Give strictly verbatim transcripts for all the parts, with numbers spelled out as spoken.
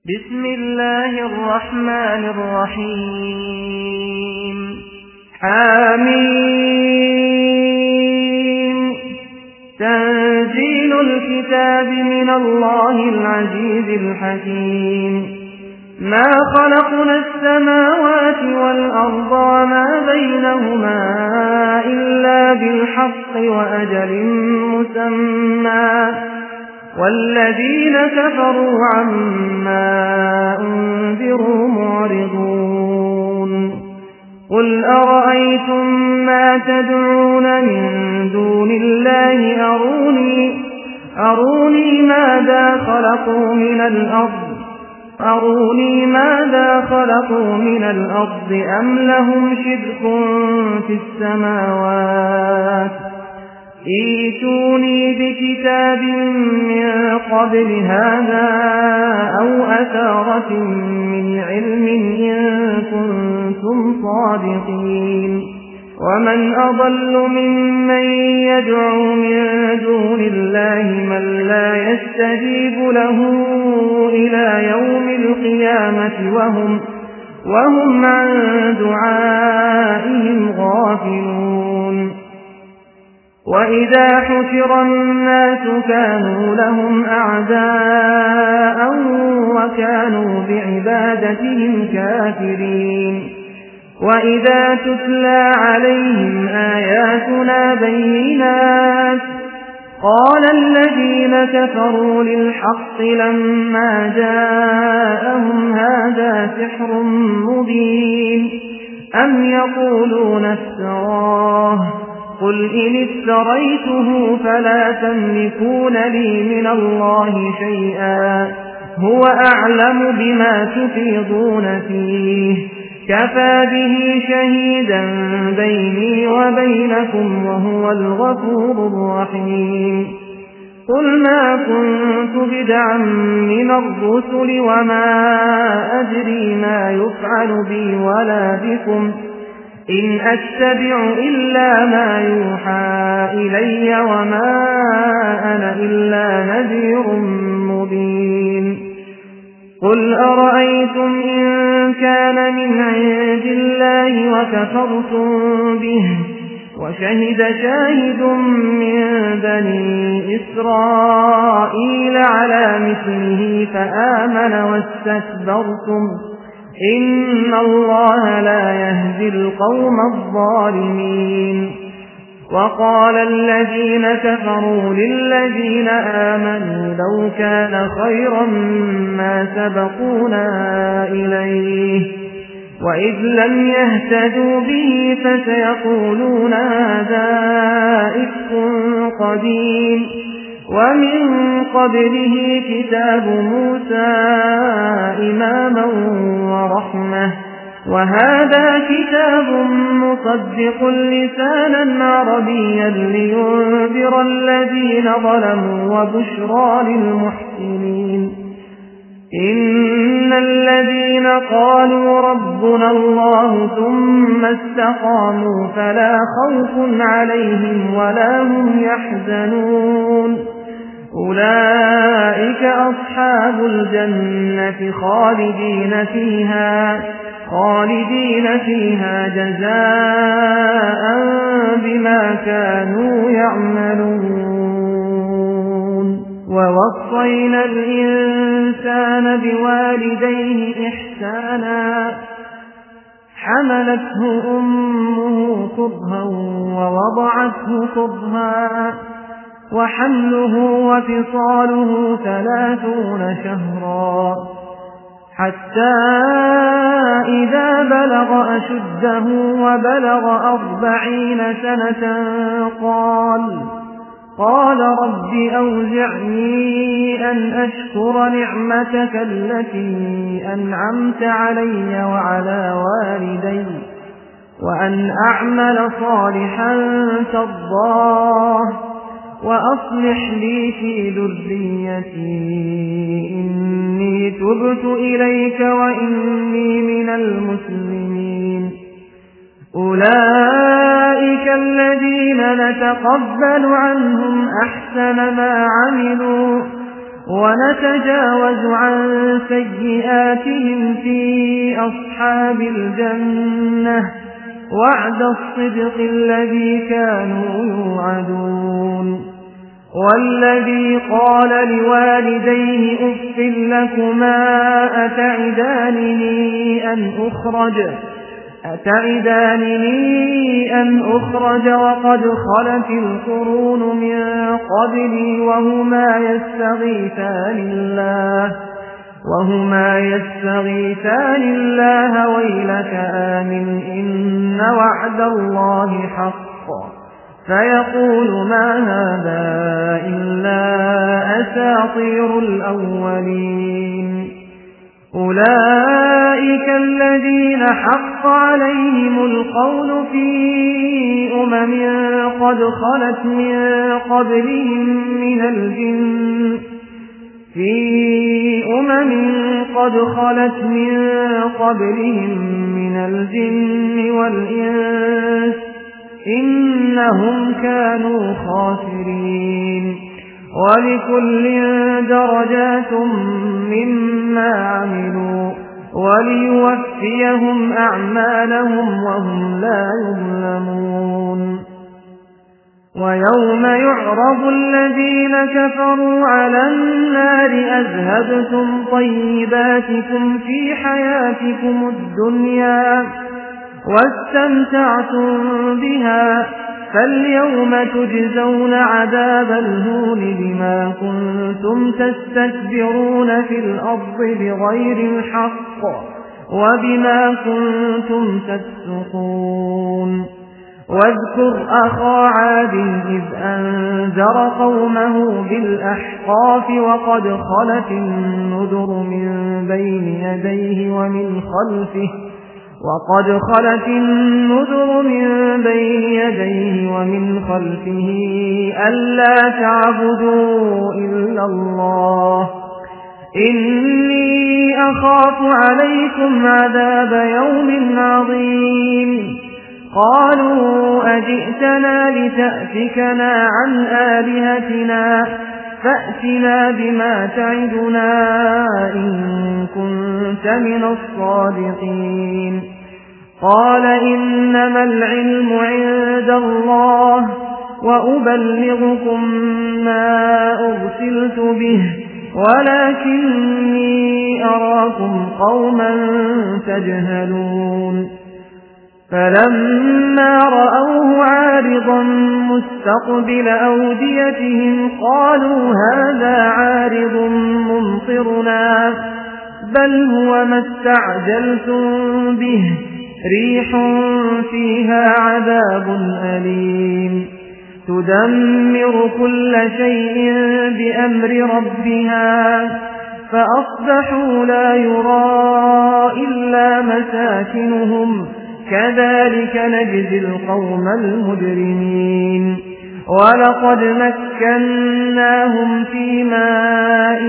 بسم الله الرحمن الرحيم حميم تنزيل الكتاب من الله العزيز الحكيم ما خلقنا السماوات والأرض وما بينهما إلا بالحق وأجل مسمى والذين كفروا عما أنذروا معرضون قل أرأيتم ما تدعون من دون الله أروني, أروني ماذا خلقوا من الأرض أروني ماذا خلقوا من الأرض أم لهم شرك في السماوات ائتوني بكتاب من قبل هذا أو أثارة من علم إن كنتم صادقين ومن أضل ممن يدعو من دون الله من لا يستجيب له إلى يوم القيامة وهم, وهم عن دعائهم غافلون وإذا حشر الناس كانوا لهم أعداء وكانوا بعبادتهم كافرين وإذا تتلى عليهم آياتنا بينات قال الذين كفروا للحق لما جاءهم هذا سحر مبين أم يقولون افتراه قل إن افتريته فلا تملكون لي من الله شيئا هو أعلم بما تفيضون فيه كفى به شهيدا بيني وبينكم وهو الغفور الرحيم قل ما كنت بدعا من الرسل وما أدري ما يفعل بي ولا بكم إن أتبع إلا ما يوحى إلي وما أنا إلا نذير مبين قل أرأيتم إن كان من عند الله وكفرتم به وشهد شاهد من بني إسرائيل على مثله فآمن واستكبرتم إن الله لا يهدي القوم الظالمين وقال الذين كفروا للذين آمنوا لو كان خيرا ما سبقونا إليه وإذ لم يهتدوا به فسيقولون هذا إفك قديم ومن قبله كتاب موسى إماما ورحمة وهذا كتاب مصدق لسانا عربيا لينذر الذين ظلموا وبشرى للمحسنين إن الذين قالوا ربنا الله ثم استقاموا فلا خوف عليهم ولا هم يحزنون أولئك أصحاب الجنة خالدين فيها خالدين فيها جزاء بما كانوا يعملون ووصينا الإنسان بوالديه إحسانا حملته أمه كرها ووضعته كرها وحمله وفصاله ثلاثون شهرا حتى إذا بلغ أشده وبلغ أربعين سنة قال قال رب أوزعني أن أشكر نعمتك التي أنعمت علي وعلى والدي وأن أعمل صالحا ترضاه وأصلح لي في ذريتي إني تبت إليك وإني من المسلمين أولئك الذين نتقبل عنهم أحسن ما عملوا ونتجاوز عن سيئاتهم في أصحاب الجنة وعد الصدق الذي كانوا يوعدون والذي قال لوالديه أف لكما أتعدانني أن أخرج أتعدانني أن أخرج وقد خلت القرون من قبلي وهما يستغيثان الله وهما يستغيثان الله ويلك آمن إن وعد الله حق فيقول ما هذا إلا أساطير الأولين أولئك الذين حق عليهم القول في أمم قد خلت من قبلهم من الجن في أمم قد خلت من قبلهم من الجن والإنس إنهم كانوا خاسرين ولكل درجات مما عملوا وليوفيهم أعمالهم وهم لا يظلمون ويوم يعرض الذين كفروا على النار أذهبتم طيباتكم في حياتكم الدنيا واستمتعتم بها فاليوم تجزون عذاب الهون بما كنتم تستكبرون في الأرض بغير الحق وبما كنتم تفسقون واذكر أخا عاد إذ أنذر قومه بالأحقاف وقد خلت النذر من بين يديه ومن خلفه وقد خلت النذر من بين يديه ومن خلفه ألا تعبدوا إلا الله إني أخاف عليكم عذاب يوم عظيم قالوا أجئتنا لتأفكنا عن آلهتنا فأتنا بما تعدنا إن كنت من الصادقين قال إنما العلم عند الله وأبلغكم ما أرسلت به ولكني أراكم قوما تجهلون فلما رأوه عارضا مستقبل أوديتهم قالوا هذا عارض ممطرنا بل هو ما استعجلتم به ريح فيها عذاب أليم تدمر كل شيء بأمر ربها فأصبحوا لا يرى إلا مساكنهم كذلك نجزي القوم المجرمين ولقد مكناهم في ماء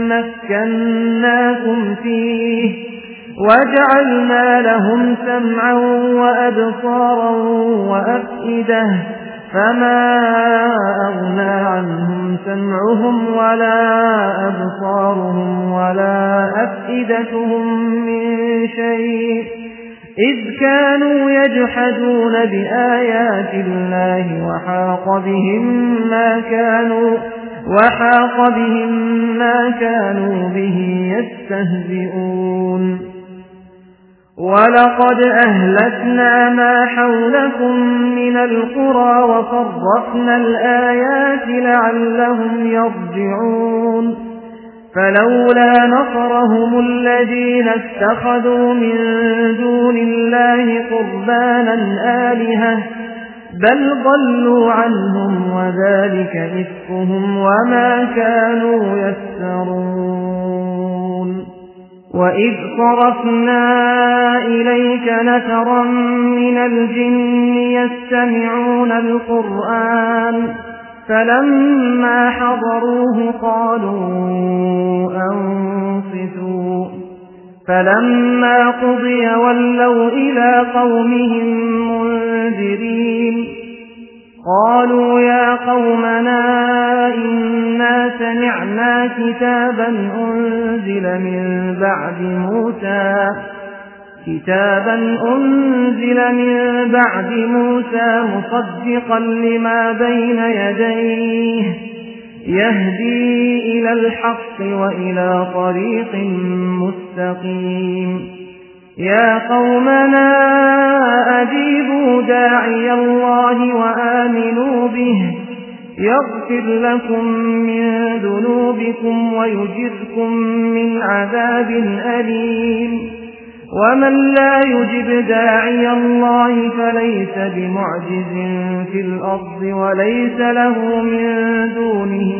مكناكم فيه وجعلنا لهم سمعا وأبصارا وأفئدة فما أغنى عنهم سمعهم ولا أبصارهم ولا أفئدتهم من شيء إذ كانوا يجحدون بآيات الله وحاق بهم ما كانوا وحاق بهم ما كانوا به يستهزئون ولقد أهلكنا ما حولكم من القرى وصرفنا الآيات لعلهم يرجعون فلولا نصرهم الذين اتخذوا من دون الله قربانا آلهة بل ضلوا عنهم وذلك إفكهم وما كانوا يفترون وإذ صرفنا إليك نفرا من الجن يستمعون القرآن فلما حضروه قالوا أنصتوا فلما قضي ولوا إلى قومهم منذرين قالوا يا قومنا إنا سمعنا كتابا أنزل من بعد موسى كتابا أنزل من بعد موسى مصدقا لما بين يديه يهدي إلى الحق وإلى طريق مستقيم يا قومنا أجيبوا داعي الله وآمنوا به يغفر لكم من ذنوبكم ويجركم من عذاب أليم ومن لا يجب داعي الله فليس بمعجز في الأرض وليس له من دونه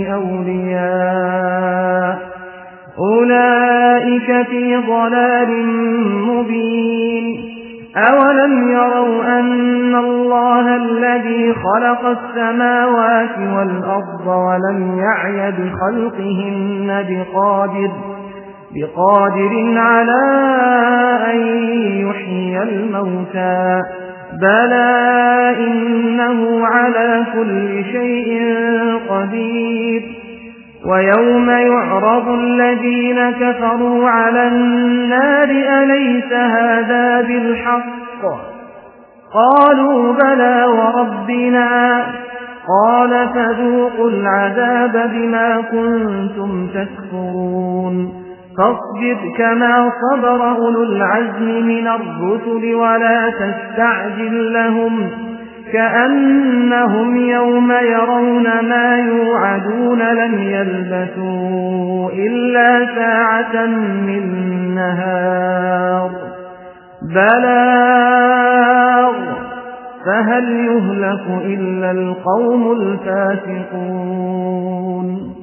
أولياء أولئك في ضلال مبين أولم يروا أن الله الذي خلق السماوات والأرض ولم يعي بخلقهن بقادر بقادر على أن يحيي الموتى بلى إنه على كل شيء قدير ويوم يعرض الذين كفروا على النار أليس هذا بالحق قالوا بلى وربنا قال فذوقوا العذاب بما كنتم تكفرون فاصبر كما صبر أولو العزم من الرسل ولا تستعجل لهم كأنهم يوم يرون ما يوعدون لم يلبثوا إلا ساعة من نهار بلاغ فهل يهلك إلا القوم الفاسقون